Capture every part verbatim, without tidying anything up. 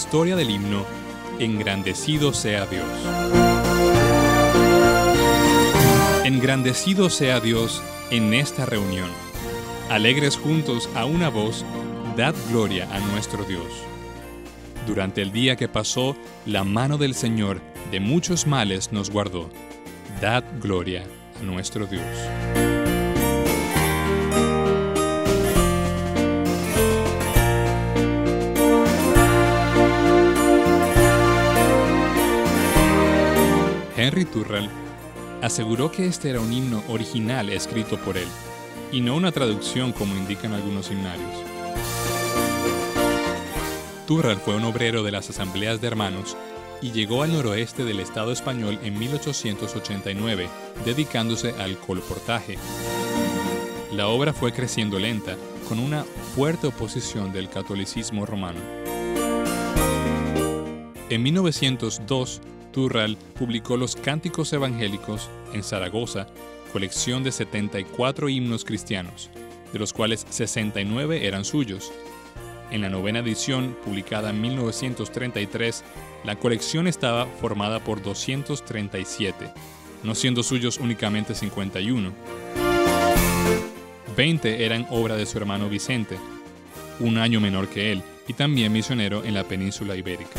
historia del himno Engrandecido sea Dios. Engrandecido sea Dios en esta reunión. Alegres juntos a una voz, dad gloria a nuestro Dios. Durante el día que pasó, la mano del Señor de muchos males nos guardó. Dad gloria a nuestro Dios. Henry Turrell aseguró que este era un himno original escrito por él, y no una traducción como indican algunos himnarios. Turrell fue un obrero de las asambleas de hermanos y llegó al noroeste del Estado español en mil ochocientos ochenta y nueve, dedicándose al colportaje. La obra fue creciendo lenta, con una fuerte oposición del catolicismo romano. En mil novecientos dos, Turrell publicó los Cánticos Evangélicos en Zaragoza, colección de setenta y cuatro himnos cristianos, de los cuales sesenta y nueve eran suyos. En la novena edición, publicada en mil novecientos treinta y tres, la colección estaba formada por doscientos treinta y siete, no siendo suyos únicamente cincuenta y uno. veinte eran obra de su hermano Vicente, un año menor que él, y también misionero en la península ibérica.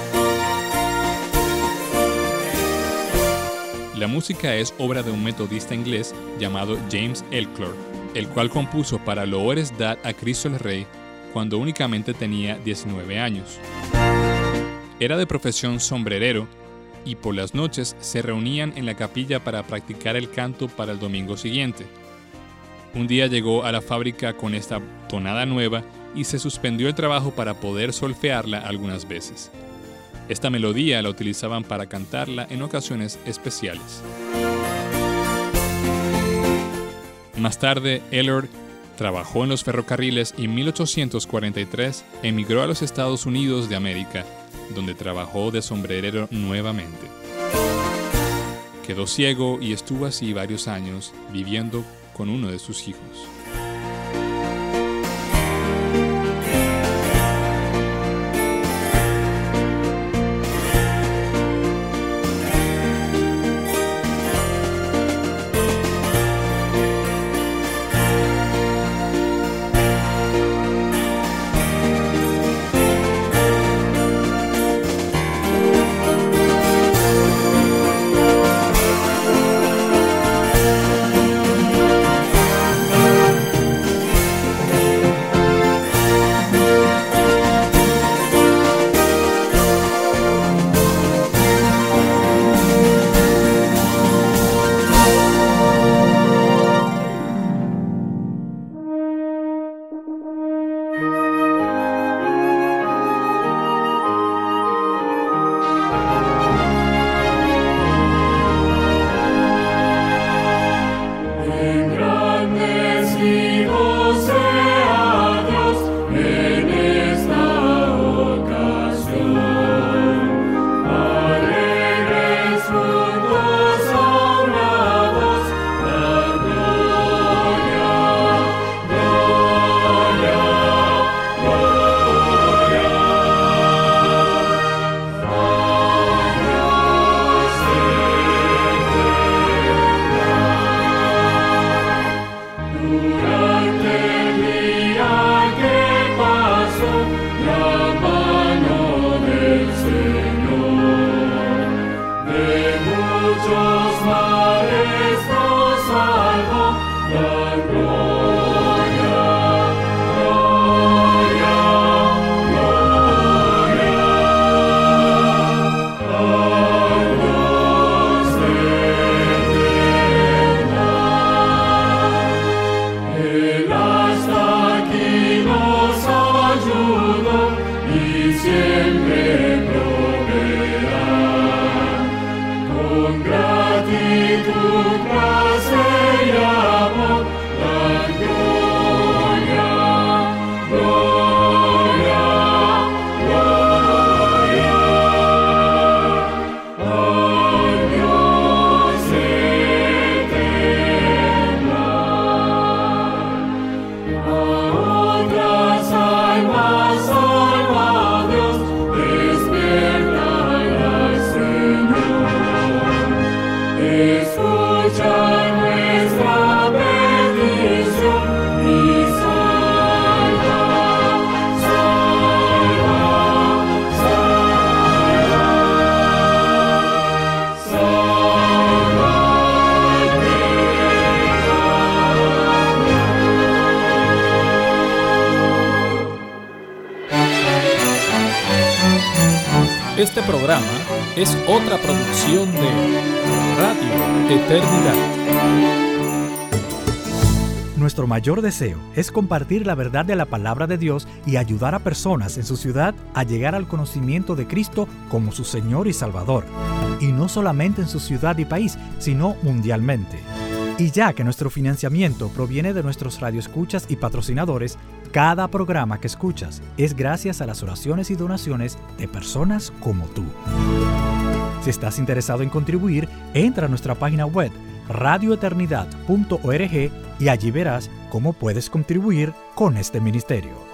La música es obra de un metodista inglés llamado James Elclore, el cual compuso para Loores Dad a Cristo el Rey cuando únicamente tenía diecinueve años. Era de profesión sombrerero y por las noches se reunían en la capilla para practicar el canto para el domingo siguiente. Un día llegó a la fábrica con esta tonada nueva y se suspendió el trabajo para poder solfearla algunas veces. Esta melodía la utilizaban para cantarla en ocasiones especiales. Más tarde, Elord trabajó en los ferrocarriles y en mil ochocientos cuarenta y tres emigró a los Estados Unidos de América, donde trabajó de sombrerero nuevamente. Quedó ciego y estuvo así varios años viviendo con uno de sus hijos. Amen. Este programa es otra producción de Radio Eternidad. Nuestro mayor deseo es compartir la verdad de la palabra de Dios y ayudar a personas en su ciudad a llegar al conocimiento de Cristo como su Señor y Salvador. Y no solamente en su ciudad y país, sino mundialmente. Y ya que nuestro financiamiento proviene de nuestros radioescuchas y patrocinadores, cada programa que escuchas es gracias a las oraciones y donaciones de personas como tú. Si estás interesado en contribuir, entra a nuestra página web radio eternidad punto org y allí verás cómo puedes contribuir con este ministerio.